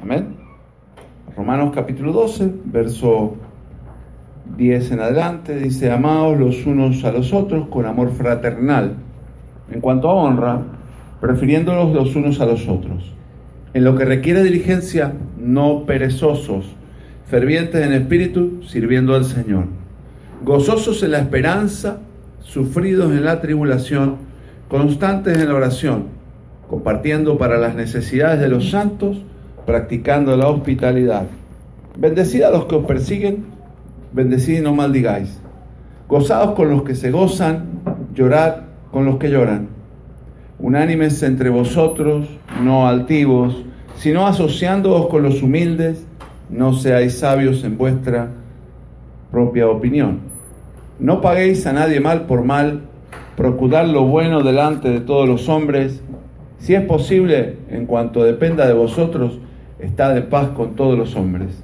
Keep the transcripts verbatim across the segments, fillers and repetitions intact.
Amén. Romanos capítulo doce, verso diez en adelante, dice: amaos los unos a los otros con amor fraternal, en cuanto a honra, prefiriéndolos los unos a los otros. En lo que requiere diligencia, no perezosos, fervientes en espíritu, sirviendo al Señor, gozosos en la esperanza, sufridos en la tribulación, constantes en la oración, compartiendo para las necesidades de los santos, practicando la hospitalidad. Bendecid a los que os persiguen, bendecid y no maldigáis. Gozaos con los que se gozan, llorad con los que lloran. Unánimes entre vosotros, no altivos, sino asociándoos con los humildes. No seáis sabios en vuestra propia opinión. No paguéis a nadie mal por mal, procurad lo bueno delante de todos los hombres. Si es posible, en cuanto dependa de vosotros, estad en paz con todos los hombres.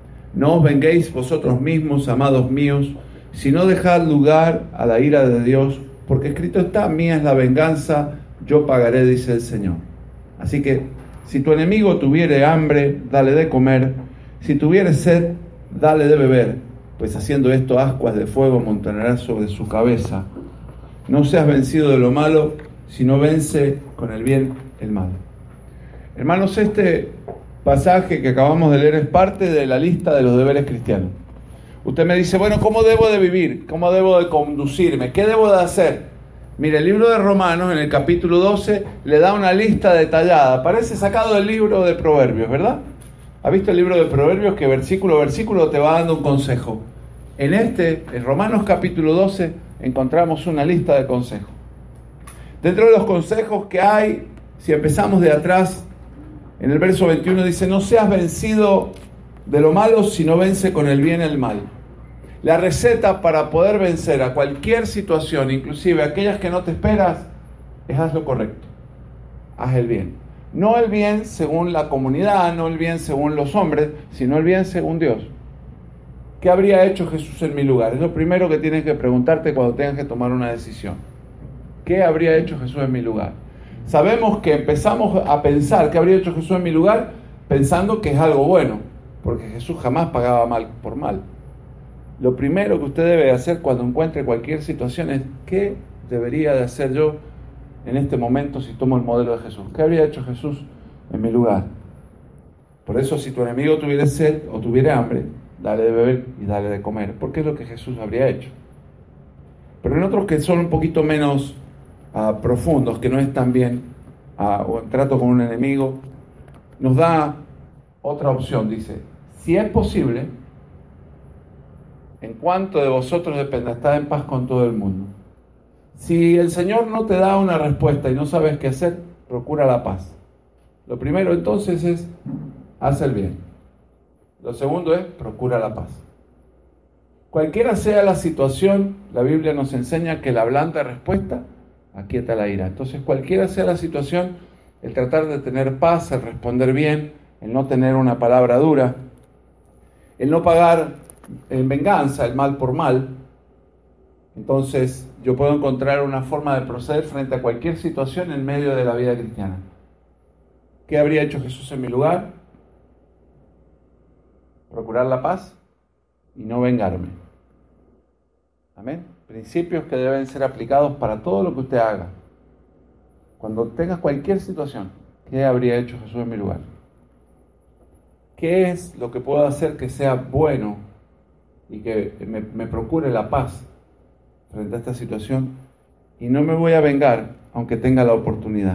No os venguéis vosotros mismos, amados míos, sino dejad lugar a la ira de Dios, porque escrito está: mía es la venganza, yo pagaré, dice el Señor. Así que, si tu enemigo tuviere hambre, dale de comer; si tuviere sed, dale de beber, pues haciendo esto ascuas de fuego montonarás sobre su cabeza. No seas vencido de lo malo, sino vence con el bien el mal. Hermanos, este pasaje que acabamos de leer es parte de la lista de los deberes cristianos. Usted me dice: bueno, ¿cómo debo de vivir? ¿Cómo debo de conducirme? ¿Qué debo de hacer? Mire, el libro de Romanos, en el capítulo doce, le da una lista detallada. Parece sacado del libro de Proverbios, ¿verdad? ¿Ha visto el libro de Proverbios que versículo a versículo te va dando un consejo? En este, en Romanos capítulo doce, encontramos una lista de consejos. Dentro de los consejos que hay, si empezamos de atrás, en el verso veintiuno dice: no seas vencido de lo malo, sino vence con el bien el mal. La receta para poder vencer a cualquier situación, inclusive aquellas que no te esperas, es haz lo correcto. Haz el bien. No el bien según la comunidad, no el bien según los hombres, sino el bien según Dios. ¿Qué habría hecho Jesús en mi lugar? Es lo primero que tienes que preguntarte cuando tengas que tomar una decisión. ¿Qué habría hecho Jesús en mi lugar? Sabemos que empezamos a pensar qué habría hecho Jesús en mi lugar pensando que es algo bueno, porque Jesús jamás pagaba mal por mal. Lo primero que usted debe hacer cuando encuentre cualquier situación es: ¿qué debería de hacer yo en este momento si tomo el modelo de Jesús? ¿Qué habría hecho Jesús en mi lugar? Por eso, si tu enemigo tuviera sed o tuviera hambre, dale de beber y dale de comer, porque es lo que Jesús habría hecho. Pero en otros que son un poquito menos uh, profundos, que no están bien, uh, o en trato con un enemigo, nos da otra opción. Dice: si es posible, en cuanto de vosotros dependa, estad en paz con todo el mundo. Si el Señor no te da una respuesta y no sabes qué hacer, procura la paz. Lo primero entonces es: haz el bien. Lo segundo es: procura la paz. Cualquiera sea la situación, la Biblia nos enseña que la blanda respuesta aquieta la ira. Entonces, cualquiera sea la situación, el tratar de tener paz, el responder bien, el no tener una palabra dura, el no pagar en venganza el mal por mal, entonces yo puedo encontrar una forma de proceder frente a cualquier situación en medio de la vida cristiana. ¿Qué habría hecho Jesús en mi lugar? Procurar la paz y no vengarme. Amén. Principios que deben ser aplicados para todo lo que usted haga. Cuando tengas cualquier situación, ¿qué habría hecho Jesús en mi lugar? ¿Qué es lo que puedo hacer que sea bueno y que me, me procure la paz frente a esta situación? Y no me voy a vengar aunque tenga la oportunidad.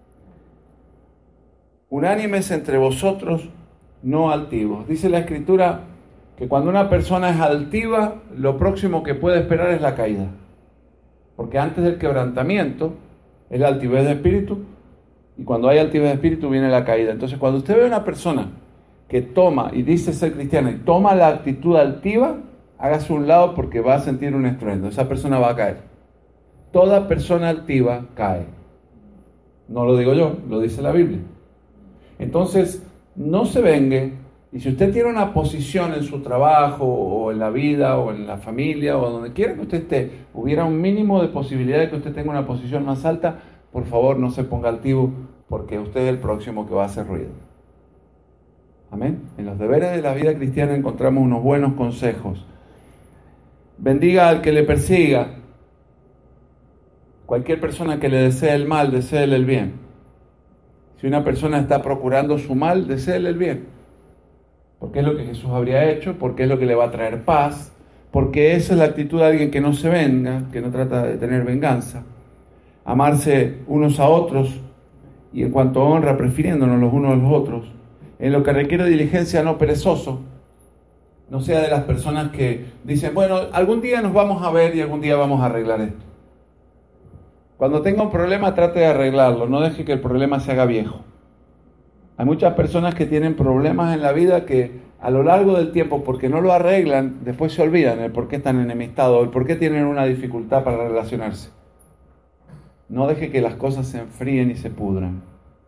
Unánimes entre vosotros, no altivos. Dice la Escritura que cuando una persona es altiva, lo próximo que puede esperar es la caída. Porque antes del quebrantamiento es la altivez de espíritu, y cuando hay altivez de espíritu viene la caída. Entonces, cuando usted ve a una persona que toma y dice ser cristiana y toma la actitud altiva, hágase un lado porque va a sentir un estruendo. Esa persona va a caer. Toda persona altiva cae. No lo digo yo, lo dice la Biblia. Entonces, no se vengue. Y si usted tiene una posición en su trabajo, o en la vida, o en la familia, o donde quiera que usted esté, hubiera un mínimo de posibilidad de que usted tenga una posición más alta, por favor no se ponga altivo, porque usted es el próximo que va a hacer ruido. Amén. En los deberes de la vida cristiana encontramos unos buenos consejos. Bendiga al que le persiga. Cualquier persona que le desee el mal, deséele el bien. Si una persona está procurando su mal, deséele el bien. Porque es lo que Jesús habría hecho, porque es lo que le va a traer paz, porque esa es la actitud de alguien que no se venga, que no trata de tener venganza. Amarse unos a otros y en cuanto a honra, prefiriéndonos los unos a los otros. En lo que requiere diligencia, no perezoso. No sea de las personas que dicen, bueno, algún día nos vamos a ver y algún día vamos a arreglar esto. Cuando tenga un problema, trate de arreglarlo, no deje que el problema se haga viejo. Hay muchas personas que tienen problemas en la vida que a lo largo del tiempo, porque no lo arreglan, después se olvidan el por qué están enemistados, el por qué tienen una dificultad para relacionarse. No deje que las cosas se enfríen y se pudran.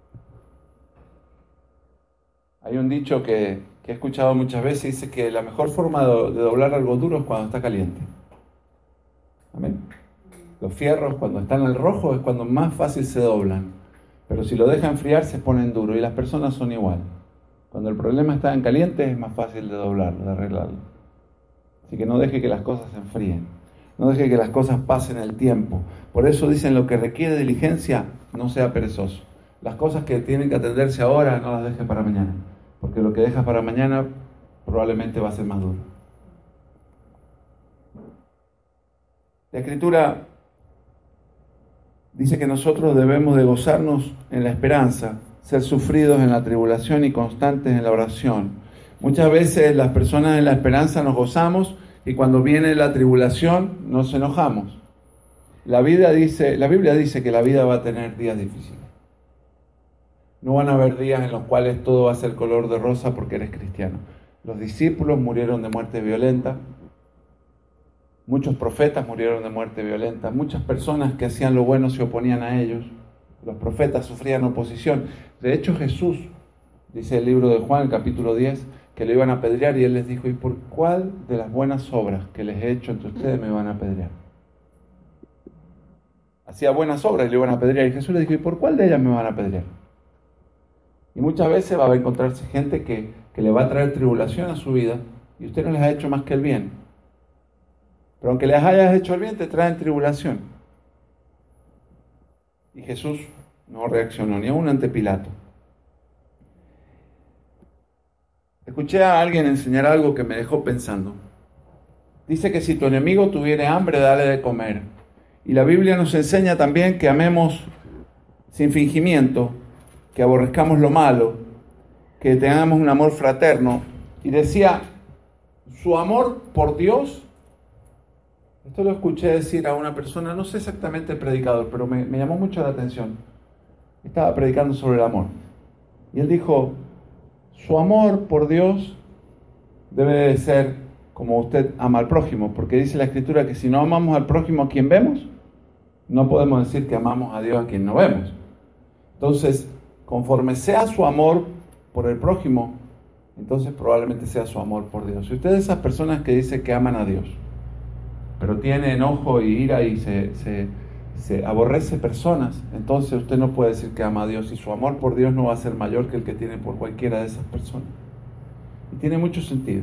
Hay un dicho que, que he escuchado muchas veces, dice que la mejor forma de, de doblar algo duro es cuando está caliente. Amén. Los fierros cuando están al rojo es cuando más fácil se doblan, pero si lo dejan enfriar se ponen duros y las personas son igual. Cuando el problema está en caliente es más fácil de doblarlo, de arreglarlo. Así que no deje que las cosas se enfríen, no deje que las cosas pasen el tiempo. Por eso dicen, lo que requiere diligencia, no sea perezoso. Las cosas que tienen que atenderse ahora, no las deje para mañana, porque lo que dejas para mañana probablemente va a ser más duro. La Escritura dice que nosotros debemos de gozarnos en la esperanza, ser sufridos en la tribulación y constantes en la oración. Muchas veces las personas en la esperanza nos gozamos y cuando viene la tribulación nos enojamos. La vida dice, la Biblia dice que la vida va a tener días difíciles. No van a haber días en los cuales todo va a ser color de rosa porque eres cristiano. Los discípulos murieron de muerte violenta. Muchos profetas murieron de muerte violenta. Muchas personas que hacían lo bueno se oponían a ellos. Los profetas sufrían oposición. De hecho, Jesús, dice el libro de Juan, el capítulo diez, que lo iban a apedrear y Él les dijo, ¿y por cuál de las buenas obras que les he hecho entre ustedes me van a apedrear? Hacía buenas obras y le iban a apedrear. Y Jesús les dijo, ¿y por cuál de ellas me van a apedrear? Y muchas veces va a encontrarse gente que, que le va a traer tribulación a su vida y usted no les ha hecho más que el bien. Pero aunque les hayas hecho el bien, te traen tribulación. Y Jesús no reaccionó ni aún ante Pilato. Escuché a alguien enseñar algo que me dejó pensando. Dice que si tu enemigo tuviera hambre, dale de comer. Y la Biblia nos enseña también que amemos sin fingimiento, que aborrezcamos lo malo, que tengamos un amor fraterno. Y decía, su amor por Dios. Esto lo escuché decir a una persona, no sé exactamente el predicador, pero me, me llamó mucho la atención. Estaba predicando sobre el amor. Y él dijo, su amor por Dios debe de ser como usted ama al prójimo, porque dice la Escritura que si no amamos al prójimo a quien vemos, no podemos decir que amamos a Dios a quien no vemos. Entonces, conforme sea su amor por el prójimo, entonces probablemente sea su amor por Dios. Si usted es de esas personas que dice que aman a Dios, pero tiene enojo y ira y se, se, se aborrece personas, entonces usted no puede decir que ama a Dios y su amor por Dios no va a ser mayor que el que tiene por cualquiera de esas personas. Y tiene mucho sentido,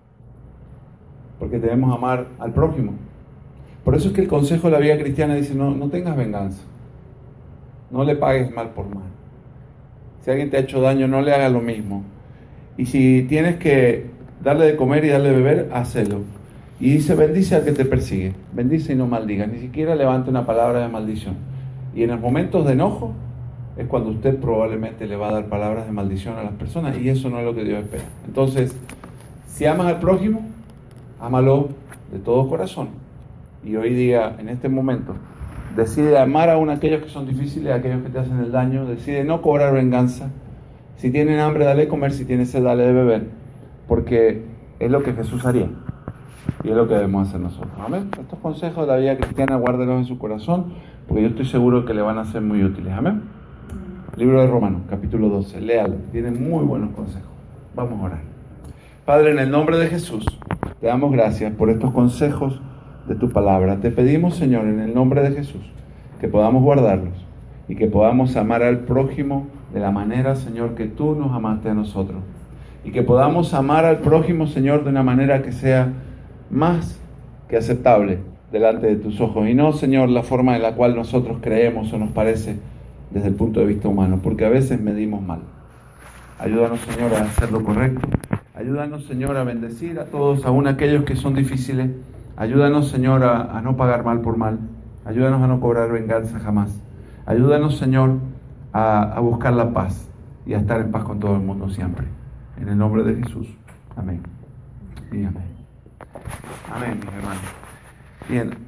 porque debemos amar al prójimo. Por eso es que el consejo de la vida cristiana dice, no, no tengas venganza, no le pagues mal por mal. Si alguien te ha hecho daño, no le hagas lo mismo. Y si tienes que darle de comer y darle de beber, hacelo. Y dice, bendice al que te persigue, bendice y no maldigas, ni siquiera levante una palabra de maldición. Y en los momentos de enojo es cuando usted probablemente le va a dar palabras de maldición a las personas, y eso no es lo que Dios espera. Entonces, si amas al prójimo, ámalo de todo corazón. Y hoy día, en este momento, decide amar aún a aquellos que son difíciles, a aquellos que te hacen el daño, decide no cobrar venganza. Si tienen hambre, dale de comer, si tienen sed, dale de beber, porque es lo que Jesús haría. Y es lo que debemos hacer nosotros. Amén. Estos consejos de la vida cristiana, guárdelos en su corazón, porque yo estoy seguro que le van a ser muy útiles. Amén. Libro de Romanos, capítulo doce. Léalo. Tiene muy buenos consejos. Vamos a orar. Padre, en el nombre de Jesús, te damos gracias por estos consejos de tu palabra. Te pedimos, Señor, en el nombre de Jesús, que podamos guardarlos y que podamos amar al prójimo de la manera, Señor, que tú nos amaste a nosotros. y que podamos amar al prójimo, Señor, de una manera que sea más que aceptable delante de tus ojos, y no, Señor, la forma en la cual nosotros creemos o nos parece desde el punto de vista humano, porque a veces medimos mal. Ayúdanos, Señor, a hacer lo correcto. Ayúdanos, Señor, a bendecir a todos, aún aquellos que son difíciles. Ayúdanos, Señor, a, a no pagar mal por mal. Ayúdanos a no cobrar venganza jamás. Ayúdanos, Señor, a, a buscar la paz y a estar en paz con todo el mundo siempre. En el nombre de Jesús. Amén. Y amén. Amén, mis hermanos. Bien.